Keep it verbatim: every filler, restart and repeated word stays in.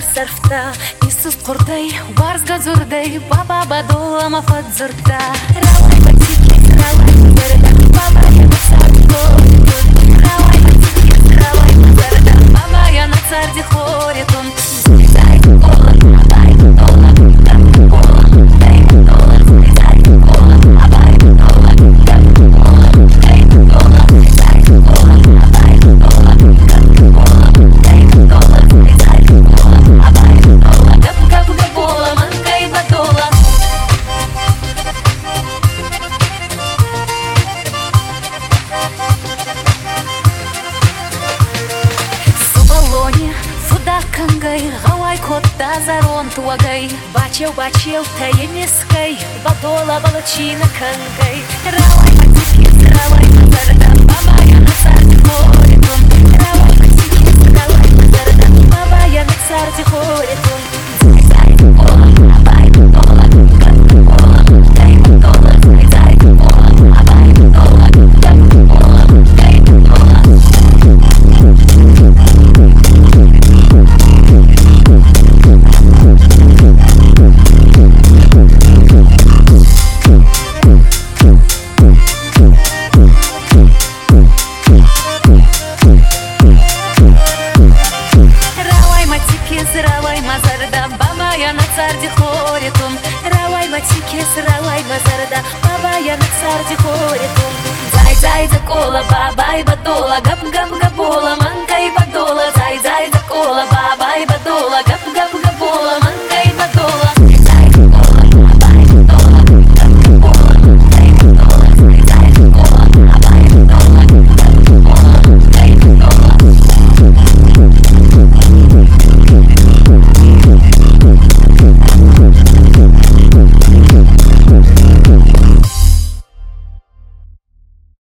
sarfta Isus kordai, wars gazurdai Baba badola mafat zurta Rawai batikis, rawai mazarda Baba ya nasardi horitun Rawai batikis, rawai mazarda Baba ya nasardi horitun Zai kola, abai dola Gam kola, dai dola Zai kola, abai dola Gam kola, dai dola Zai kola, abai dola Gam kola, dai dola Zai kola, abai dola Gam gam gabola, mankai badola Субалоне, суда кангай Гавай котта зарон туагай Бачев, бачев, тае мискай Бадола балачина кангай Равай матикис, равай мазарда Баба я насарди хоритун Равай матикис, равай мазарда Баба я насарди хоритун Зай кола, абай дола Гам кола, дай дола Зай кола, абай дола Гам кола, дай дола Равай мазарда, баба я на царди хоритун Равай матикис, равай мазарда, баба я на царди хоритун Зай зай за кола, баба и бадола Гап гап габола, манка и бадола Зай зай за кола, баба и бадола Гап